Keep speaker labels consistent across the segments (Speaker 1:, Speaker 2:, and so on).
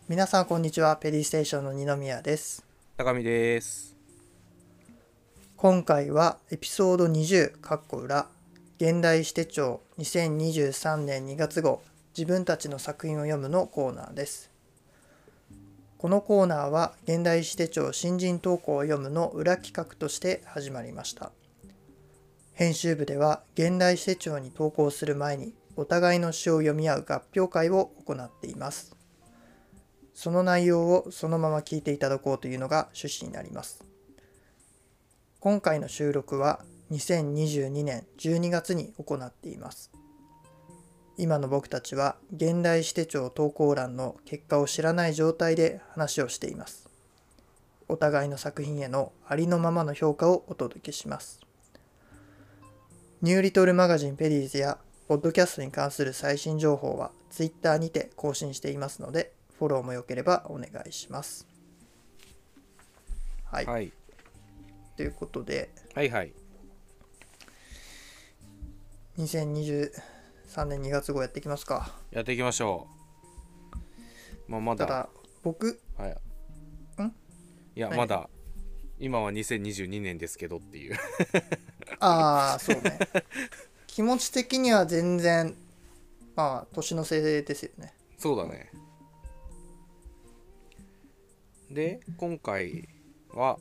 Speaker 1: 皆さんこんにちは。ペディステーションの二宮です。
Speaker 2: 高見です。
Speaker 1: 今回はエピソード20裏現代史手帳2023年2月号自分たちの作品を読むのコーナーです。このコーナーは現代史手帳新人投稿を読むの裏企画として始まりました。編集部では現代史手帳に投稿する前にお互いの詩を読み合う合評会を行っています。その内容をそのまま聞いていただこうというのが趣旨になります。今回の収録は2022年12月に行っています。今の僕たちは現代史手帳投稿欄の結果を知らない状態で話をしています。お互いの作品へのありのままの評価をお届けします。ニューリトルマガジンペディーズやポッドキャストに関する最新情報は Twitter にて更新していますので、フォローもよければお願いします。はい。
Speaker 2: はい。
Speaker 1: ということで、
Speaker 2: はいはい。
Speaker 1: 2023年2月号やっていきますか。
Speaker 2: やっていきましょう。まだ。
Speaker 1: ただ、僕、
Speaker 2: はい。いや、
Speaker 1: 何
Speaker 2: まだ、今は2022年ですけどっていう。
Speaker 1: ああ、そうね。気持ち的には全然、まあ、年のせいですよね。
Speaker 2: そうだね。で、今回は、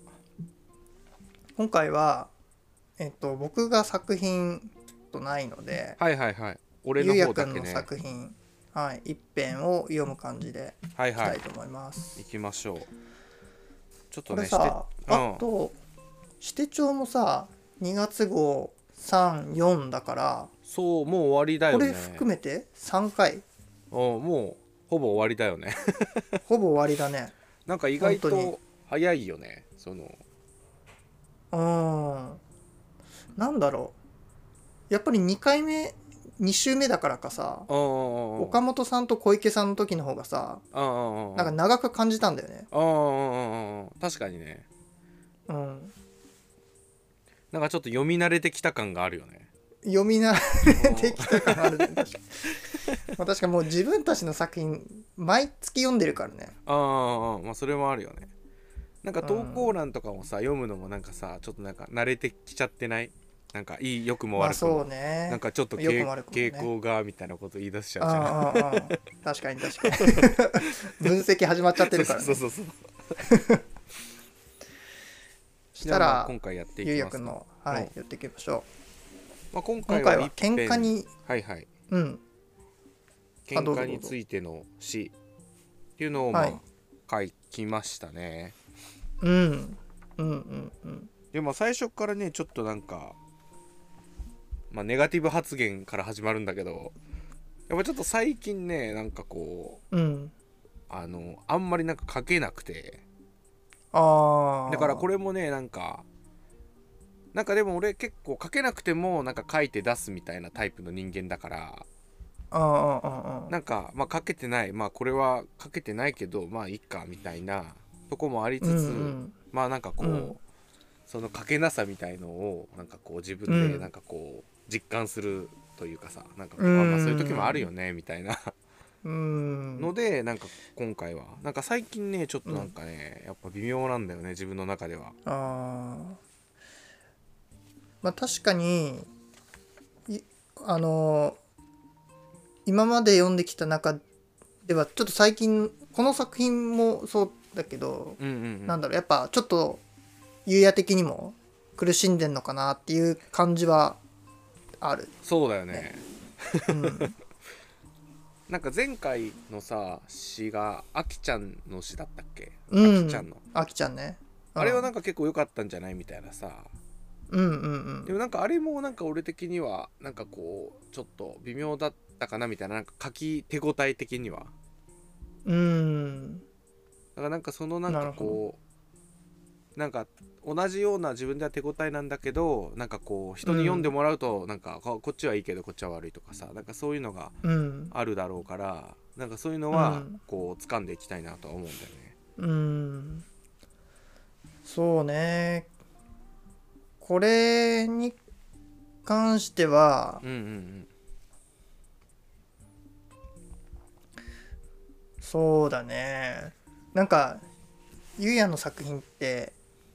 Speaker 1: 僕が作品とないので、
Speaker 2: はいはいはい。俺
Speaker 1: ゆ
Speaker 2: の
Speaker 1: うやくんの
Speaker 2: 方だけね。
Speaker 1: 作品、はい、一編を読む感じで
Speaker 2: はいはい。
Speaker 1: いきたいと思います。
Speaker 2: 行きましょう。ちょっと
Speaker 1: これ
Speaker 2: ね、して、
Speaker 1: さ、
Speaker 2: うん。
Speaker 1: あと、指定帳もさ、2月号3、4だから、
Speaker 2: そう、もう終わりだ
Speaker 1: これ
Speaker 2: よね。
Speaker 1: 含めて3回、
Speaker 2: もう、ほぼ終わりだよね。
Speaker 1: ほぼ終わりだね。
Speaker 2: なんか意
Speaker 1: 本当に。
Speaker 2: 外と早いよね。
Speaker 1: なんだろう。やっぱり2回目、2週目だからかさ、
Speaker 2: うんうんうん。
Speaker 1: 岡本さんと小池さんの時の方がさ、
Speaker 2: うんうんうんうん。
Speaker 1: なんか長く感じたんだよね。
Speaker 2: うんうんうんうん。確かにね。
Speaker 1: うん。
Speaker 2: なんかちょっと読み慣れてきた感があるよね。
Speaker 1: 読み慣れてきた感あるね。確かに。まあ、確かもう自分たちの作品、毎月読んでるからね。
Speaker 2: まあそれもあるよね。なんか投
Speaker 1: うん。
Speaker 2: 稿欄とかもさ、読むのもなんかさ、ちょっとなんか慣れてきちゃってない？なんか良くも
Speaker 1: まあそう
Speaker 2: 悪くも。なん
Speaker 1: ね。
Speaker 2: かちょっと
Speaker 1: よくも悪くも
Speaker 2: 傾
Speaker 1: ね。
Speaker 2: 向がみたいなこと言い出しちゃうじゃん。
Speaker 1: ああ、確かに確かに。分析始まっちゃって
Speaker 2: そう
Speaker 1: るからね。
Speaker 2: そうそうそう。じゃあまあ
Speaker 1: したら、
Speaker 2: 今回やってい
Speaker 1: ゆう
Speaker 2: きますか。
Speaker 1: やくんの、
Speaker 2: うん。
Speaker 1: はい、やっていきましょ
Speaker 2: まあ今
Speaker 1: う。今
Speaker 2: 回は一
Speaker 1: 回は喧嘩
Speaker 2: 編、
Speaker 1: に、
Speaker 2: はいはい。
Speaker 1: うん。あ、
Speaker 2: 喧嘩
Speaker 1: どうぞどうぞ。
Speaker 2: についての詩っていうのを
Speaker 1: はい。
Speaker 2: まあ書きましたね。
Speaker 1: うん。うんうんうん。
Speaker 2: でも最初からね、ちょっとなんか、まあ、ネガティブ発言から始まるんだけど、やっぱちょっと最近ね、なんかこう、
Speaker 1: うん。
Speaker 2: あんまりなんか書けなくて、だから
Speaker 1: ああ。
Speaker 2: これもね、なんかでも俺結構書けなくてもなんか書いて出すみたいなタイプの人間だから、
Speaker 1: ああ、ああ、ああ。
Speaker 2: なんかまあ書けてない、まあこれは書けてないけど、まあいいかみたいなとこもあり
Speaker 1: うん
Speaker 2: つつ、
Speaker 1: うん。
Speaker 2: まあなんか
Speaker 1: うん。
Speaker 2: こう、その書けなさみたいのをなんかこう自分でなん
Speaker 1: うん。
Speaker 2: かこう実感するというかさ、なんか
Speaker 1: う
Speaker 2: こう、まあそういう時もある
Speaker 1: ん。
Speaker 2: よねみたいな
Speaker 1: うん。
Speaker 2: ので、なんか今回はなんか最近ねちょっとなん
Speaker 1: うん。
Speaker 2: かねやっぱ微妙なんだよね、自分の中では。
Speaker 1: ああ。まあ確かに、いあの今まで読んできた中では、ちょっと最近、この作品もそうだけど、
Speaker 2: うんうんうん。
Speaker 1: なんだろう、やっぱちょっと、優也的にも苦しんでんのかなっていう感じはある
Speaker 2: そうだよ
Speaker 1: ね。
Speaker 2: ね。
Speaker 1: うん。
Speaker 2: なんか前回のさ詩があきちゃんの詩だったっけ？
Speaker 1: うん。
Speaker 2: あきちゃんの
Speaker 1: あきちゃんね。うん。
Speaker 2: あれはなんか結構良かったんじゃないみたいなさ。
Speaker 1: うんうんうん。
Speaker 2: でもなんかあれもなんか俺的にはなんかこうちょっと微妙だったかなみたいな、なんか書き手応え的には
Speaker 1: うーん。
Speaker 2: だからなんかそのなんか
Speaker 1: なるほど。
Speaker 2: こうなんか同じような自分では手応えなんだけど、なんかこう人に読んで
Speaker 1: うん。
Speaker 2: もらうとなんかこっちはいいけどこっちは悪いとかさ、なんかそういうのが
Speaker 1: うん。
Speaker 2: あるだろうから、なんかそういうのは
Speaker 1: うん。
Speaker 2: こう掴んでいきたいなとは思うんだよね。
Speaker 1: うん。そうね。これに関しては、
Speaker 2: うんうん
Speaker 1: そうだね。なんかゆうやの作品って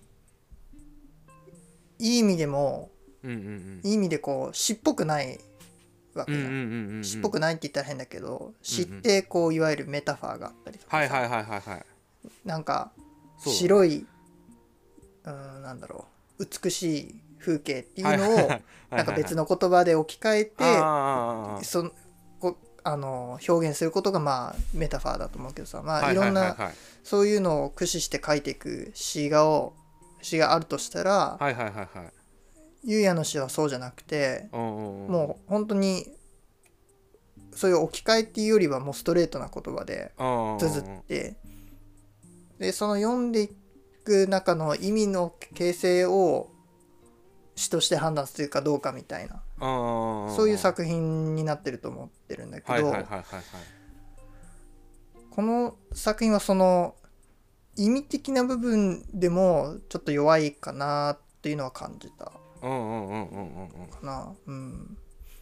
Speaker 1: いい意味でも
Speaker 2: うんうん
Speaker 1: いい意味でこう詩っぽくないわけじゃん。
Speaker 2: うんうんうんうんうん。
Speaker 1: 詩っぽくないって言ったら変だけど、詩っ
Speaker 2: うんうん。
Speaker 1: てこういわゆるメタファーがあったりとかさ、
Speaker 2: はいはいはいはいはい。
Speaker 1: なんか
Speaker 2: そうだね。
Speaker 1: 白い、なんだろう、美しい風景ってい
Speaker 2: はい
Speaker 1: うのを
Speaker 2: はいはいはい
Speaker 1: なんか
Speaker 2: はいはい。
Speaker 1: 別の言葉で置き換え
Speaker 2: あ
Speaker 1: て
Speaker 2: あああああ。
Speaker 1: 表現することがまあメタファーだと思うけどさ、まあ
Speaker 2: はいは
Speaker 1: いろんな
Speaker 2: いはいはい。
Speaker 1: そういうのを駆使して書いていく詩があるとしたら、
Speaker 2: はいはいはいはい。
Speaker 1: ゆうやの詩はそうじゃなくて、
Speaker 2: うんうんうんうん。
Speaker 1: もう本当にそういう置き換えっていうよりはもうストレートな言葉で
Speaker 2: うんうんう
Speaker 1: 綴っ
Speaker 2: んうん。
Speaker 1: て、でその読んでいく中の意味の形成を詩として判断するかどうかみたいな、
Speaker 2: うんうんうんうん。
Speaker 1: そういう作品になってると思ってるんだけ
Speaker 2: はいはい
Speaker 1: ど、
Speaker 2: はいはいはい。
Speaker 1: この作品はその意味的な部分でもちょっと弱いかなっていうのは感じたか
Speaker 2: うんうんうんうんうんうん。
Speaker 1: な。うん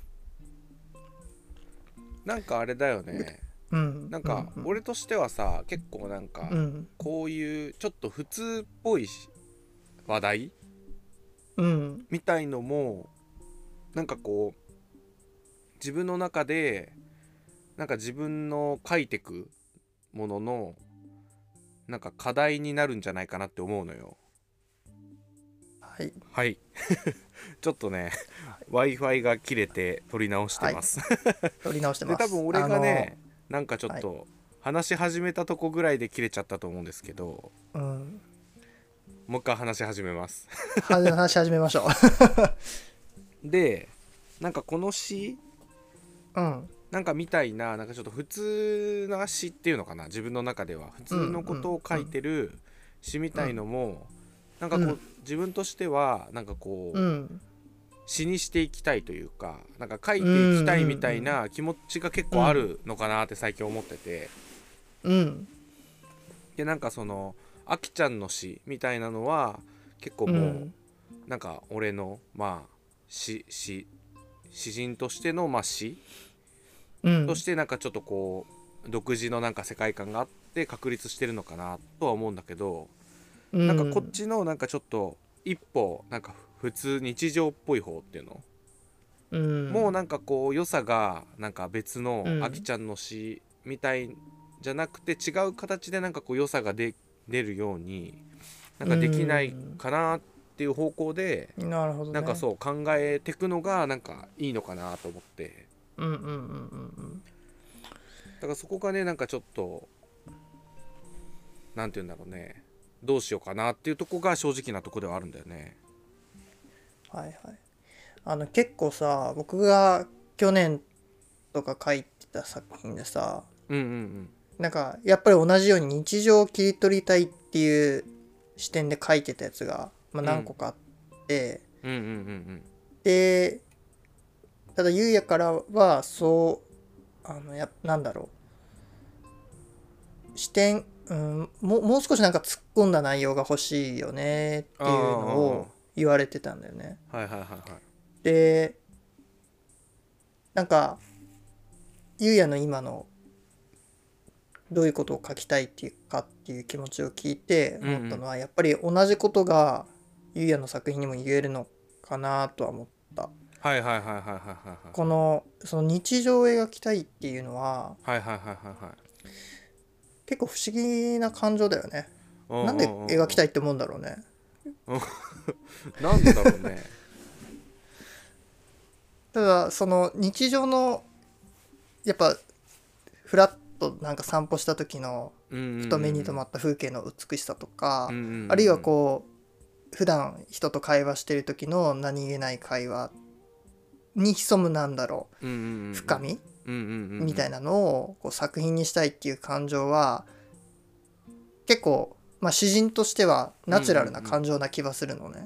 Speaker 2: なんかあれだよね。
Speaker 1: うん
Speaker 2: なんか
Speaker 1: うん
Speaker 2: 俺としてはさ、結構なんか
Speaker 1: うん
Speaker 2: こういうちょっと普通っぽい話題
Speaker 1: うん
Speaker 2: みたいのもなんかこう自分の中でなんか自分の書いてくもののなんか課題になるんじゃないかなって思うのよ。
Speaker 1: はい
Speaker 2: はいちょっとね Wi-Fi が切れて撮り直して
Speaker 1: はい
Speaker 2: ます
Speaker 1: 取り直して
Speaker 2: で
Speaker 1: ます。
Speaker 2: 多分俺がねなんかちょっ
Speaker 1: はい
Speaker 2: と話し始めたとこぐらいで切れちゃったと思うんですけど、
Speaker 1: うん、
Speaker 2: もう一回話し始めます
Speaker 1: 話し始めましょ
Speaker 2: でなんかこの詩
Speaker 1: う。うん
Speaker 2: なんかみたいななんかちょっと普通な詩っていうのかな、自分の中では普
Speaker 1: うん
Speaker 2: 通のことを書いてる詩みたいのもなんかこう
Speaker 1: うん
Speaker 2: 自分としてはなんかこう
Speaker 1: うん
Speaker 2: 詩にしていきたいというか、なんか書い
Speaker 1: うんう
Speaker 2: ていきたいみたい
Speaker 1: ん
Speaker 2: な気持ちが結構あ
Speaker 1: うん
Speaker 2: るのかなって最近思ってて、
Speaker 1: うん
Speaker 2: でなんかそのあきちゃんの詩みたいなのは結構も
Speaker 1: うん
Speaker 2: うなんか俺のまあ詩人としてのまあ詩とし
Speaker 1: うん
Speaker 2: てなんかちょっとこう独自のなんか世界観があって確立してるのかなとは思うんだけど、
Speaker 1: う
Speaker 2: なんかこっ
Speaker 1: ん
Speaker 2: ちのなんかちょっと一歩なんか普通日常っぽい方っていうのもうなんかこう良さがなんか別のあきちゃんの詩みたいじゃなくて違う形でなんかこう良さが出るようになんかできないかなっていう方向で
Speaker 1: なるほどね。
Speaker 2: なんかそう考えていくのがなんかいいのかなと思って、
Speaker 1: うんうんうんうん
Speaker 2: だからそこがねなんかちょっとなんて言うんだろうね、どうしようかなっていうとこが正直なとこではあるんだよね。
Speaker 1: はいはい。結構さ、僕が去年とか書いてた作品でさ、
Speaker 2: うんうん
Speaker 1: なんかやっぱり同じように日常を切り取りたいっていう視点で書いてたやつが、まあ、
Speaker 2: うん
Speaker 1: 何個かあって、
Speaker 2: うんうんうんうん
Speaker 1: でただゆうやからはそうなんだろう、視点、もう少しなんか突っ込んだ内容が欲しいよねっ
Speaker 2: あ
Speaker 1: ていうのを
Speaker 2: あ
Speaker 1: 言われてたんだよね。
Speaker 2: はいはいはいはい
Speaker 1: でなんかゆうやの今のどういうことを書きたいっていうかっていう気持ちを聞いて
Speaker 2: うんうん
Speaker 1: 思ったのは、やっぱり同じことがゆうやの作品にも言えるのかなとは思った。
Speaker 2: はいはいはいはいはいはい
Speaker 1: その日常を描きたいっていうのは
Speaker 2: はいはいはいはいはい
Speaker 1: 結構不思議な感情だよね。
Speaker 2: うん
Speaker 1: なんで
Speaker 2: うんうんうん
Speaker 1: 描きたいって思うんだろうね。
Speaker 2: なんでだろうね。
Speaker 1: ただその日常のやっぱフラッとなんか散歩した時のふと目に留まった風景の美しさとか、あるいはこう普段人と会話してる時の何気ない会話に潜むなんだろう深みみたい
Speaker 2: な。
Speaker 1: なのをこう作品にしたいっていう感情は結構、まあ、詩人としてはナチュラルな感情な気はするのね。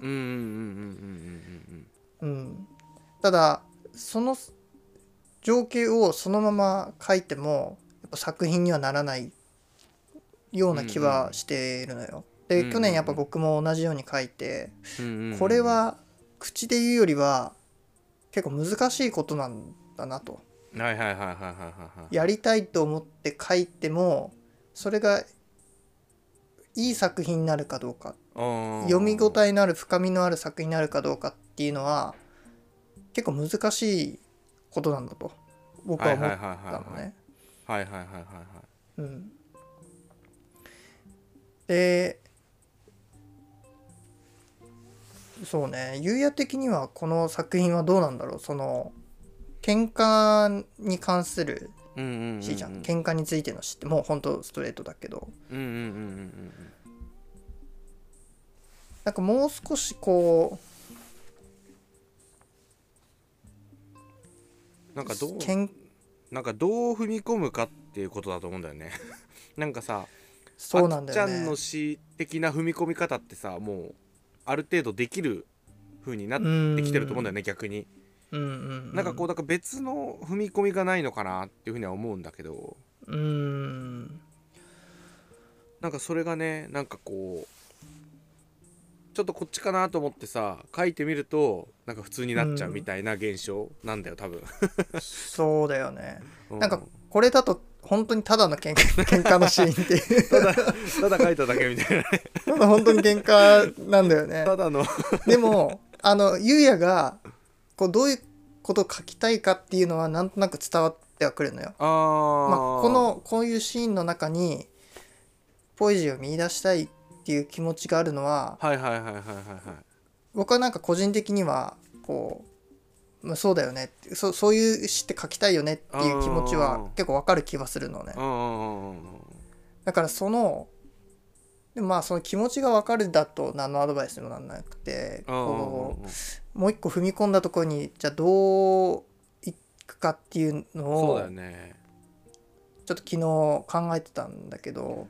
Speaker 1: ただその情景をそのまま書いてもやっぱ作品にはならないような気はしているのよ。で去年やっぱ僕も同じように書いて、これは口で言うよりは結構難しいことなんだなと
Speaker 2: はいはいはいはいはいはい。
Speaker 1: やりたいと思って書いてもそれがいい作品になるかどうか、読み応えのある深みのある作品になるかどうかっていうのは結構難しいことなんだと僕は思ったのね。
Speaker 2: はいはいはいはいはい。
Speaker 1: うん。で、そうね、ゆうや的にはこの作品はどうなんだろう。その喧嘩に関する詩じゃん。喧嘩についての詩ってもうほんとストレートだけど、なんかもう少しこ
Speaker 2: うなんかどう踏み込むかっていうことだと思うんだよねなんかさ、
Speaker 1: そうなんだよね、
Speaker 2: あきちゃんの詩的な踏み込み方ってさ、もうある程度できる風になってきてると思うんだよね、逆に。なんかこう、だから別の踏み込みがないのかなっていうふうには思うんだけど、なんかそれがね、なんかこうちょっとこっちかなと思ってさ書いてみるとなんか普通になっちゃうみたいな現象なんだよ多分
Speaker 1: そうだよね、なんかこれだと本当にただの喧嘩のシーンっていう
Speaker 2: ただ書いただけみたいな
Speaker 1: ただ本当に喧嘩なんだよね。
Speaker 2: ただの
Speaker 1: でもゆうやがこうどういうことを書きたいかっていうのはなんとなく伝わってはくるのよ。まあ、こういうシーンの中にポエジーを見出したいっていう気持ちがあるのは、僕はなんか個人的にはこう、まあ、そうだよね、そういう詩って書きたいよねっていう気持ちは結構わかる気はするのね。だからでもまあその気持ちがわかるだと何のアドバイスにもならなくて、こうもう一個踏み込んだところにじゃあどういくかっていうのを
Speaker 2: そうだよね、
Speaker 1: ちょっと昨日考えてたんだけど、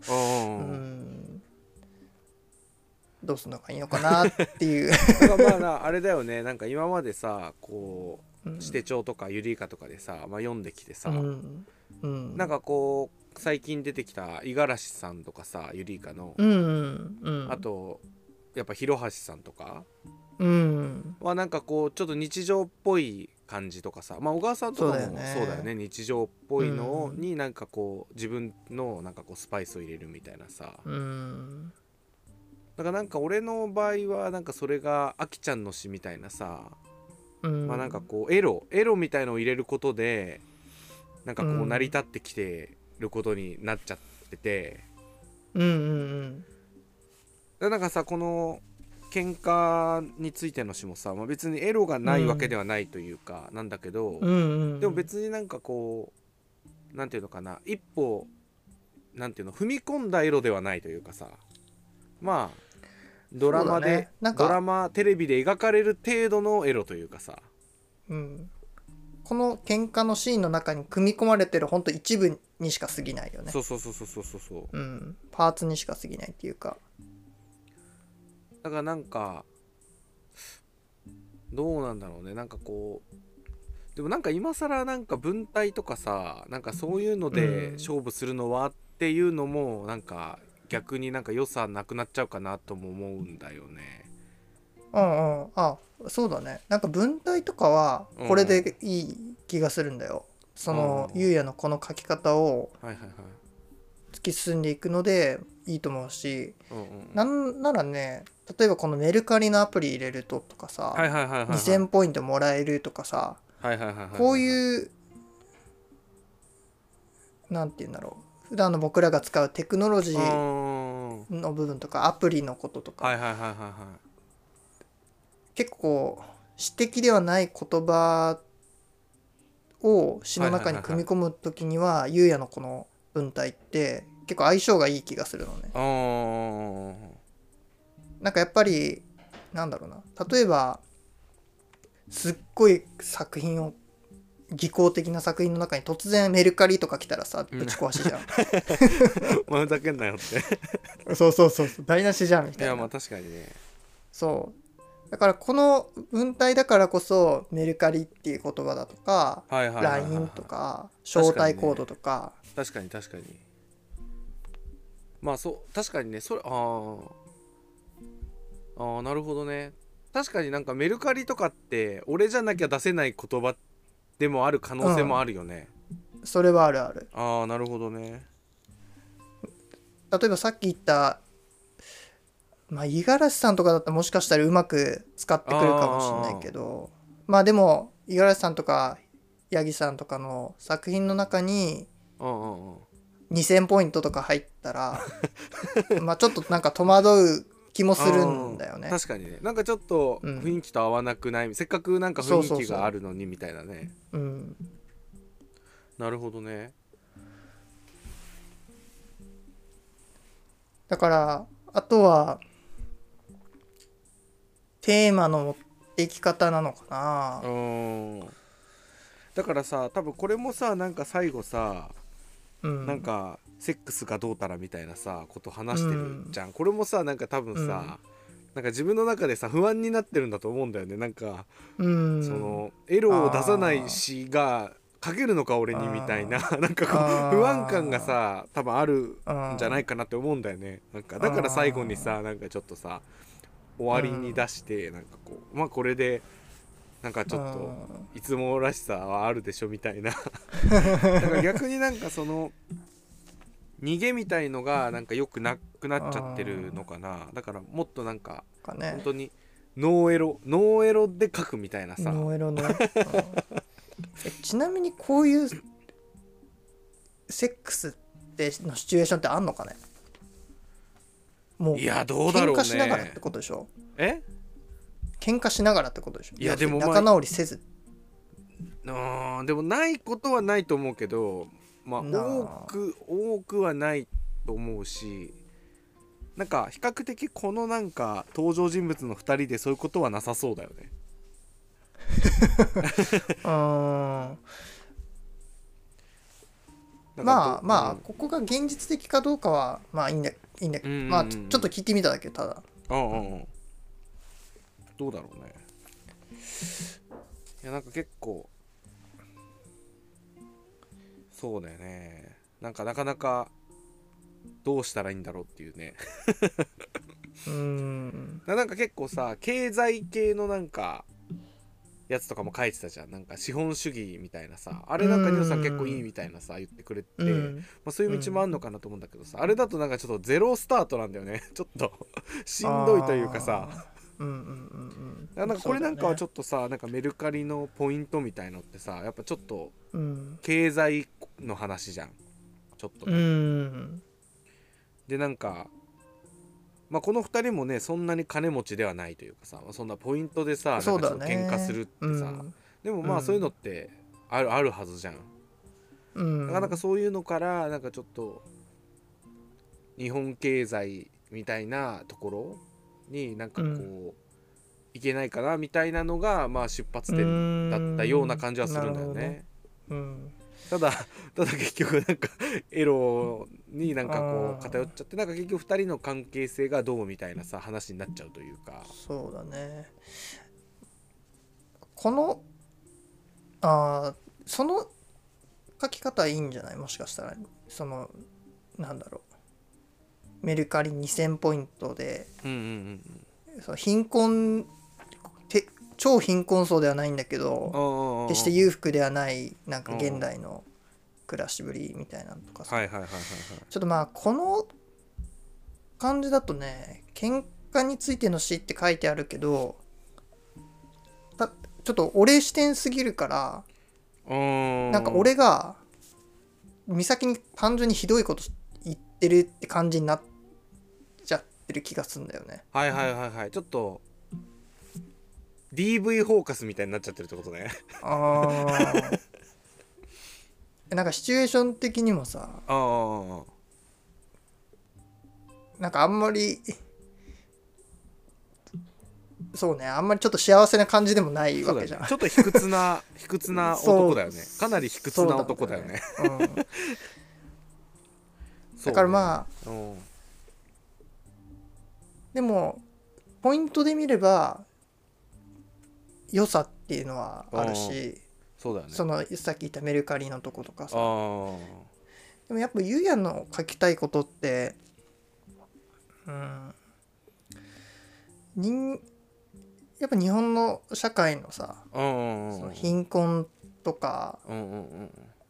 Speaker 1: どうするのがいいのかなっていう
Speaker 2: まああれだよね、なんか今までさこう指定帳とかユリイカとかでさ、まあ、読んできてさ、なんかこう最近出てきた五十嵐さんとかさ、ユリイカの、あとやっぱ広橋さんとかはなんかこうちょっと日常っぽい感じとかさ、まあ小川さんとかもそうだよね、日常っぽいのになんかこう自分のなんかこうスパイスを入れるみたいなさ、だからなんか俺の場合はなんかそれがあきちゃんの詩みたいなさ、まあなんかこうエロみたいのを入れることでなんかこう成り立ってきてることになっちゃってて、なんかさこの喧嘩についての詩もさ、まあ、別にエロがないわけではないというかなんだけど、でも別になんかこうなんていうのかな、一歩なんていうの踏み込んだエロではないというかさ、まあドラマで、ドラマテレビで描かれる程度のエロというかさ、
Speaker 1: この喧嘩のシーンの中に組み込まれてるほんと一部にしか過ぎないよね。
Speaker 2: そう、
Speaker 1: パーツにしか過ぎないっていうか、
Speaker 2: だからなんかどうなんだろうね、なんかこうでもなんか今更なんか文体とかさ、なんかそういうので勝負するのはっていうのもなんか逆になんか良さなくなっちゃうかなとも思うんだよね。
Speaker 1: そうだね。なんか文体とかはこれでいい気がするんだよ。そのゆうやのこの書き方を突き進んでいくのでいいと思うし、なんならね、例えばこのメルカリのアプリ入れるととかさ、2000ポイントもらえるとかさ、こういうなんて言うんだろう、普段の僕らが使うテクノロジーの部分とかアプリのこととか、結構詩的ではない言葉を詩の中に組み込む時にはゆうやのこの文体って結構相性がいい気がするのね。なんかやっぱりなんだろうな、例えばすっごい作品を技巧的な作品の中に突然メルカリとか来たらさぶち壊しじゃん
Speaker 2: まあふざけんなよって
Speaker 1: そう台無しじゃんみたいな。
Speaker 2: いやまあ確かにね。
Speaker 1: そうだからこの文体だからこそメルカリっていう言葉だとか LINE とか招待コードとか、
Speaker 2: 確かにまあそう確かにね、それなるほどね。確かになんかメルカリとかって俺じゃなきゃ出せない言葉でもある可能性もあるよね、
Speaker 1: それはあるある。
Speaker 2: ああなるほどね。
Speaker 1: 例えばさっき言ったまあ五十嵐さんとかだったらもしかしたらうまく使ってくるかもしれないけど、まあでも五十嵐さんとか八木さんとかの作品の中に2000ポイントとか入ったらまあちょっとなんか戸惑う気もするんだよね。
Speaker 2: 確かにね、なんかちょっと雰囲気と合わなくない、せっかくなんか雰囲気があるのにみたいなね。
Speaker 1: うん、
Speaker 2: なるほどね。
Speaker 1: だからあとはテーマの持っていき方なのかな。
Speaker 2: だからさ、多分これもさ、なんか最後さ、なんかセックスがどうたらみたいなさこと話してるじゃん、これもさなんか多分さ、なんか自分の中でさ不安になってるんだと思うんだよね。なんか、そのエロを出さない詩が書けるのか俺にみたいななんかこう不安感がさ多分あるんじゃないかなって思うんだよね。なんかだから最後にさなんかちょっとさ終わりに出してなんかこうまあこれでなんかちょっといつもらしさはあるでしょみたいなだから逆になんかその逃げみたいのがなんかよくなくなっちゃってるのかな。だからもっとなんか本当にノーエロで書くみたいなさ。
Speaker 1: ノーエロねちなみにこういうセックスってのシチュエーションってあんのかね。もう
Speaker 2: いやどうだろうね。
Speaker 1: 喧嘩しながらってことでしょ。喧嘩しながらってことでしょ。
Speaker 2: いやでも
Speaker 1: 仲直りせず、
Speaker 2: でもないことはないと思うけど、まあ多くはないと思うし、なんか比較的このなんか登場人物の2人でそういうことはなさそうだよね
Speaker 1: まあここが現実的かどうかはまあいいんだけど、まあちょっと聞いてみただけ。ただ
Speaker 2: どうだろうね。いやなんか結構そうだよね。なんかなかなかどうしたらいいんだろうっていうねなんか結構さ経済系のなんかやつとかも書いてたじゃん。なんか資本主義みたいなさ、あれなんかニューさん結構いいみたいなさ言ってくれて、まあ、そういう道もあんのかなと思うんだけどさ、あれだとなんかちょっとゼロスタートなんだよねちょっとしんどいというかさなんかこれなんかはちょっとさ、なんかメルカリのポイントみたいのってさやっぱちょっと経済の話じゃんちょっとね。でなんかまあこの2人もねそんなに金持ちではないというかさ、そんなポイントでさなんかちょっと喧嘩するってさ、でもまあそういうのってあるはずじゃん。なかなかそういうのからなんかちょっと日本経済みたいなところになんかこういけないかなみたいなのがまあ出発点だったような感じはするんだよね。ただ結局なんかエロになんかこう偏っちゃって、なんか結局2人の関係性がどうみたいなさ話になっちゃうというか。
Speaker 1: そうだね。このその書き方いいんじゃない。もしかしたらそのなんだろう、メルカリ2000ポイントで、その貧困超貧困層ではないんだけど決して裕福ではないなんか現代の暮らしぶりみたいなのとかさ、ちょっとまあこの感じだとね、喧嘩についての詩って書いてあるけどちょっと俺視点すぎるから、なんか俺が美咲に単純にひどいこと言ってるって感じになっちゃってる気がするんだよね。
Speaker 2: ちょっとDV フォーカスみたいになっちゃってるってことね
Speaker 1: なんかシチュエーション的にもさ、なんかあんまりそうね、あんまりちょっと幸せな感じでもないわけじゃん、
Speaker 2: ちょっと卑屈な男だよね。かなり卑屈な男だよね。
Speaker 1: だからまあでもポイントで見れば良さっていうのはあるし、そのさっき言ったメルカリのとことかさ、でもやっぱゆうやの書きたいことってやっぱ日本の社会のさ、その貧困っとか、
Speaker 2: うんうんうん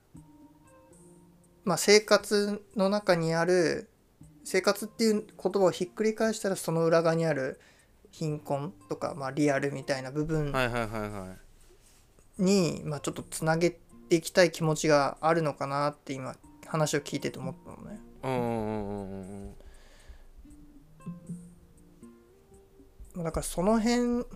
Speaker 1: まあ、生活の中にある生活っていう言葉をひっくり返したらその裏側にある貧困とか、まあ、リアルみたいな部分
Speaker 2: はいはいはいはい
Speaker 1: に、まあ、ちょっとつなげていきたい気持ちがあるのかなって今話を聞いてて思ったのね。
Speaker 2: うんうんうんうん
Speaker 1: だからその辺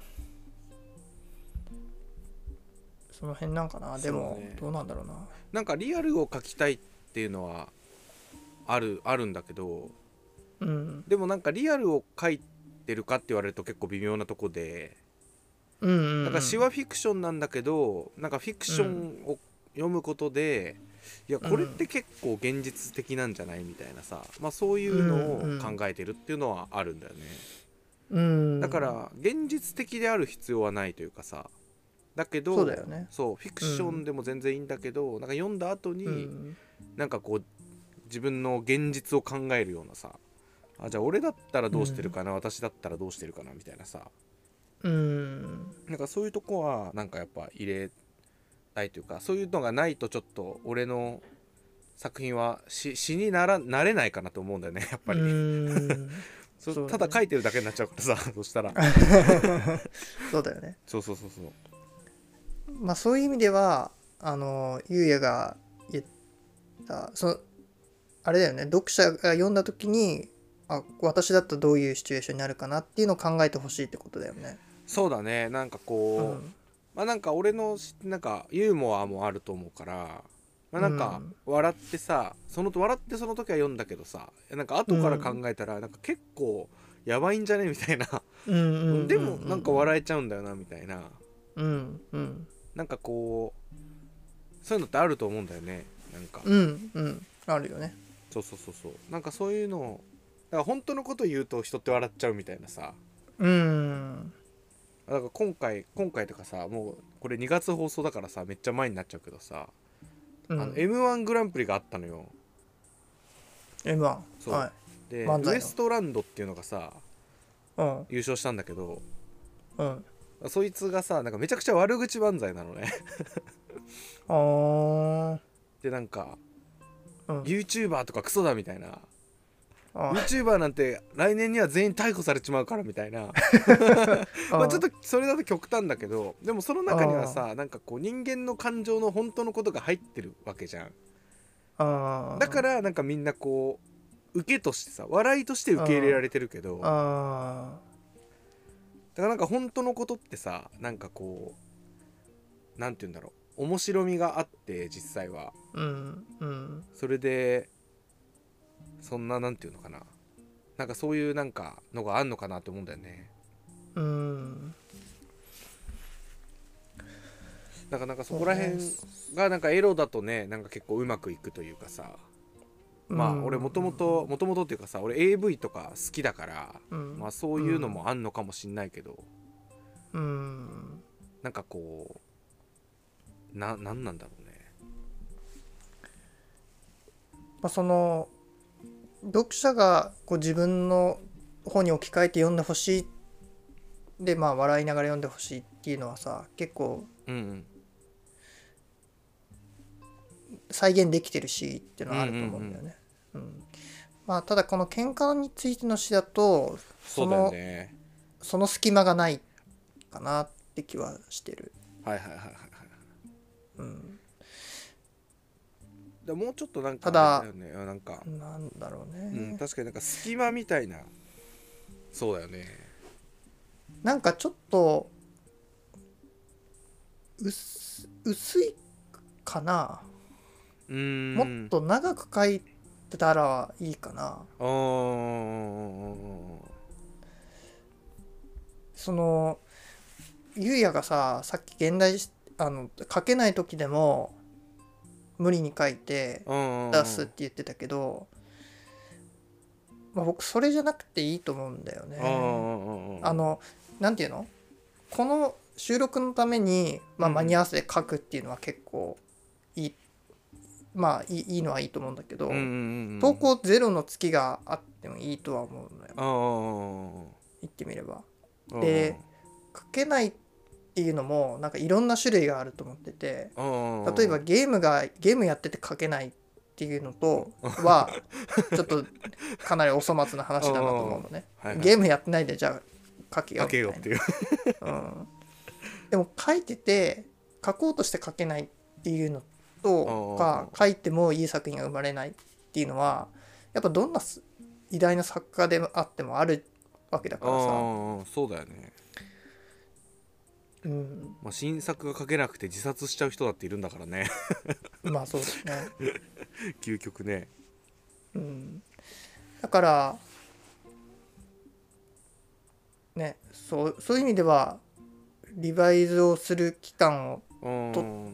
Speaker 1: なんかな。でもどうなんだろうな。
Speaker 2: なんかリアルを描きたいっていうのはあるんだけど、
Speaker 1: うん、
Speaker 2: でもなんかリアルを描いてるかって言われると結構微妙なとこで、
Speaker 1: うんうんうん、
Speaker 2: なんか詩はフィクションなんだけど、なんかフィクションを読むことで、いやこれって結構現実的なんじゃないみたいなさ、まあそういうのを考えてるっていうのはあるんだよね。
Speaker 1: うん、
Speaker 2: だから現実的である必要はないというかさ、だけど
Speaker 1: そうだよね。
Speaker 2: そうフィクションでも全然いいんだけど、なんか読んだ後に、なんかこう自分の現実を考えるようなさ、あ、じゃあ俺だったらどうしてるかな、私だったらどうしてるかなみたいなさ、なんかそういうとこはなんかやっぱ入れたいというか、そういうのがないとちょっと俺の作品は詩になれないかなと思うんだよねやっぱりそうただ書いてるだけになっちゃうからさそしたら
Speaker 1: そうだよね。
Speaker 2: そうそうそうそう、
Speaker 1: まあそういう意味ではゆうやが言ったあれだよね、読者が読んだ時に私だったらどういうシチュエーションになるかなっていうのを考えてほしいってことだよね。
Speaker 2: そうだね。なんかこう、まあなんか俺のなんかユーモアもあると思うから、まあなんか笑ってさ、笑ってその時は読んだけどさ、なんか後から考えたらなんか結構やばいんじゃねみたいなでもなんか笑えちゃうんだよなみたいな、なんかこうそういうのってあると思うんだよね。なんか
Speaker 1: あるよね。
Speaker 2: そうそうそうそう、なんかそういうのだから本当のこと言うと人って笑っちゃうみたいなさ、だから今回とかさ、もうこれ2月放送だからさめっちゃ前になっちゃうけどさ、M1 グランプリがあったのよ。
Speaker 1: M1
Speaker 2: そう、
Speaker 1: はい、
Speaker 2: でウエストランドっていうのがさ、優勝したんだけど、そいつがさなんかめちゃくちゃ悪口漫才なのねでなんか、YouTuber とかクソだみたいな、YouTuber なんて来年には全員逮捕されちまうからみたいなまあちょっとそれだと極端だけど、でもその中にはさなんかこう人間の感情の本当のことが入ってるわけじゃん。だからなんかみんなこう受けとしてさ、笑いとして受け入れられてるけど、だからなんか本当のことってさ、なんかこうなんて言うんだろう、面白みがあって実際は、それでそんななんていうのかな、なんかそういうなんかのがあんのかなと思うんだよね。だからなんかそこら辺がなんかエロだとね、なんか結構うまくいくというかさ、まあ俺もともとっていうかさ、俺 AV とか好きだから、まあそういうのもあんのかもしんないけど、なんかこうなんなんだろうね。
Speaker 1: まあその読者がこう自分の方に置き換えて読んでほしいで、まあ笑いながら読んでほしいっていうのはさ、結構再現できてるしっていうのはあると思うんだよね。まあただこの喧嘩についての詩だとその隙間がないかなって気はしてる。
Speaker 2: もうちょっとなんか
Speaker 1: ただ
Speaker 2: なんか
Speaker 1: なんだろうね、
Speaker 2: 確かになんか隙間みたいな、そうだよね。
Speaker 1: なんかちょっと薄いかな。もっと長く書いてたらいいかな。そのゆうやがさっき現代書けない時でも無理に書いて出すって言ってたけど、まあ、僕それじゃなくていいと思うんだよね。なんていうの、この収録のために、まあ、間に合わせて書くっていうのは結構いい、まあいいのはいいと思うんだけど、投稿ゼロの月があってもいいとは思うのよ、言ってみれば。で書けないってっていうのもなんかいろんな種類があると思ってて、
Speaker 2: うん
Speaker 1: 例えばゲームやってて書けないっていうのとはちょっとかなりお粗末な話だなと思うのね。
Speaker 2: はいはい、
Speaker 1: ゲームやってないでじゃあ書けよ
Speaker 2: 書けよ
Speaker 1: みたい
Speaker 2: っていう
Speaker 1: な、うん、でも書いてて書こうとして書けないっていうのとか、書いてもいい作品が生まれないっていうのはやっぱどんな偉大な作家であってもあるわけだからさ。
Speaker 2: そうだよね。
Speaker 1: うん、
Speaker 2: まあ、新作が書けなくて自殺しちゃう人だっているんだからね
Speaker 1: まあそうだよね
Speaker 2: 究極ね。
Speaker 1: うん、だからね、そういう意味ではリバイズをする期間を取って、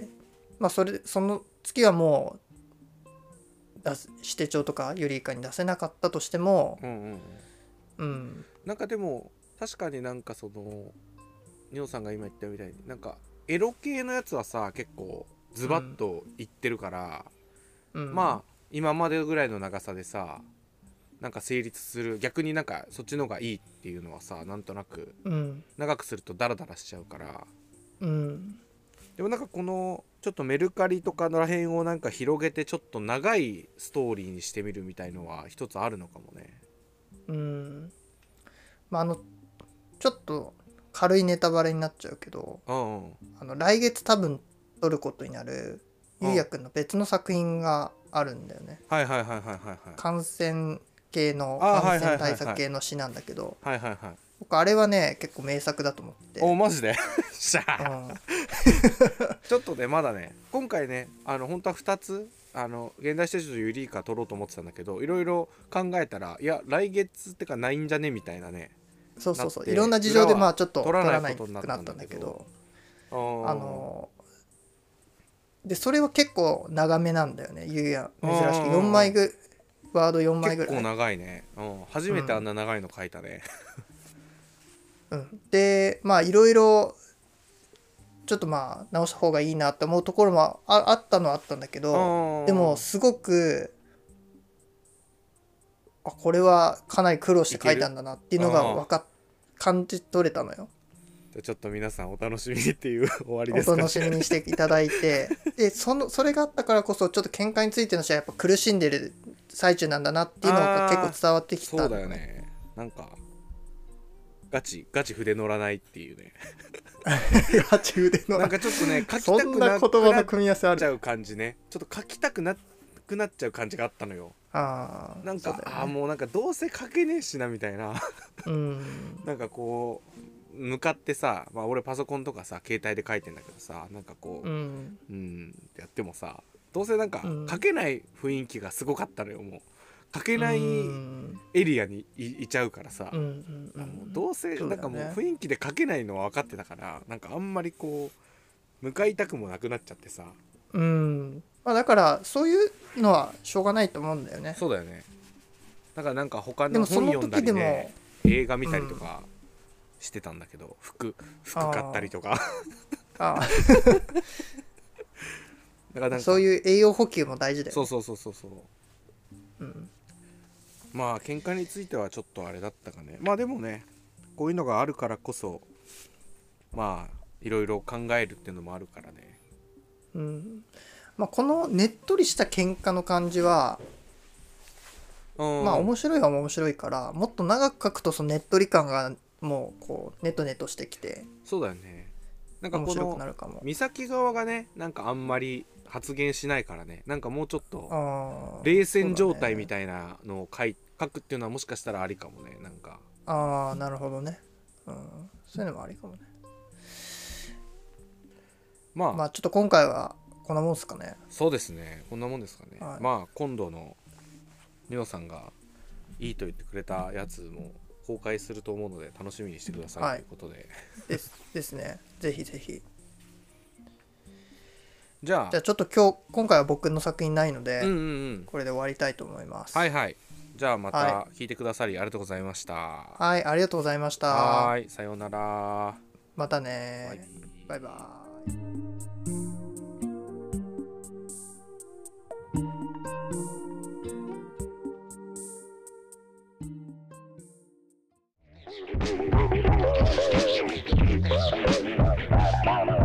Speaker 1: まあ、その月はもう指定帳とかユリイカに出せなかったとしても、
Speaker 2: なんかでも確かになんかそのニオさんが今言ったみたいになんかエロ系のやつはさ結構ズバッと言ってるから、まあ今までぐらいの長さでさなんか成立する、逆になんかそっちの方がいいっていうのはさなんとなく長くするとダラダラしちゃうから、でもなんかこのちょっとメルカリとかのらへんをなんか広げてちょっと長いストーリーにしてみるみたいのは一つあるのかもね。
Speaker 1: まあちょっと軽いネタバレになっちゃうけど、来月多分撮ることになるゆうやくんの別の作品があるんだよね。感染対策系の詩なんだけど、僕あれはね結構名作だと思って。
Speaker 2: おマジでしゃちょっとねまだね今回ね本当は2つ現代史上ユリイカ撮ろうと思ってたんだけど、いろいろ考えたらいや来月ってかないんじゃねみたいなね。
Speaker 1: そういろんな事情でまあちょっと撮らなくなったんだけど、でそれは結構長めなんだよね。ゆうや珍しく4枚ワード4枚ぐらい。
Speaker 2: 結構長いね。初めてあんな長いの書いたね。
Speaker 1: でまあいろいろちょっとまあ直した方がいいなって思うところもあったのはあったんだけど、でもすごくこれはかなり苦労して書いたんだなっていうのが感じ取れたのよ。
Speaker 2: ちょっと皆さんお楽しみにっていう終わりですかね。
Speaker 1: お楽しみにしていただいてでそれがあったからこそちょっと喧嘩についての試合やっぱ苦しんでる最中なんだなっていうのが結構伝わってきた、
Speaker 2: そうだよね。なんかガチ筆乗らないっていうね
Speaker 1: ガチ筆乗らない
Speaker 2: なんかちょっとね書きたくな
Speaker 1: そんな言葉の組み合わせある
Speaker 2: ちゃう感じね。ちょっと書きたくなっちゃう感じがあったのよ。なんか、ね、もうなんかどうせ書けねえしなみたいななんかこう向かってさ、まあ、俺パソコンとかさ携帯で書いてんだけどさ、なんかこうやってもさどうせなんか書けない雰囲気がすごかったのよ。もう書けないエリアに いちゃうからさ、どうせなんかもう雰囲気で書けないのは分かってたから、なんかあんまりこう向かいたくもなくなっちゃってさ。
Speaker 1: まあ、だからそういうのはしょうがないと思うんだよね。
Speaker 2: そうだよね。だからなんか他の本読んだりね、映画見たりとかしてたんだけど、服買ったりとかだからなんか
Speaker 1: そういう栄養補給も大事だよね。
Speaker 2: そう、まあ喧嘩についてはちょっとあれだったかね。まあでもねこういうのがあるからこそまあいろいろ考えるっていうのもあるからね。
Speaker 1: まあ、このねっとりした喧嘩の感じはまあ面白いは面白いから、もっと長く書くとそのねっとり感がもうこうネトネトしてきて、
Speaker 2: そうだよね。なんかこの美咲側がねなんかあんまり発言しないからね、なんかもうちょっと冷戦状態みたいなのを書くっていうのはもしかしたらありかもね。なんか
Speaker 1: なるほどね、そういうのもありかもね。まあちょっと今回はこんなもんですかね。
Speaker 2: そうですね、こんなもんですかね。まあ今度のニオさんがいいと言ってくれたやつも公開すると思うので楽しみにしてください、ということで
Speaker 1: ですね。ぜひぜひ。
Speaker 2: じゃあ
Speaker 1: ちょっと今回は僕の作品ないので、これで終わりたいと思います。
Speaker 2: じゃあまた聞いてくださりありがとうございました。
Speaker 1: ありがとうございました。
Speaker 2: さようなら。
Speaker 1: またね。バイバイ。 す。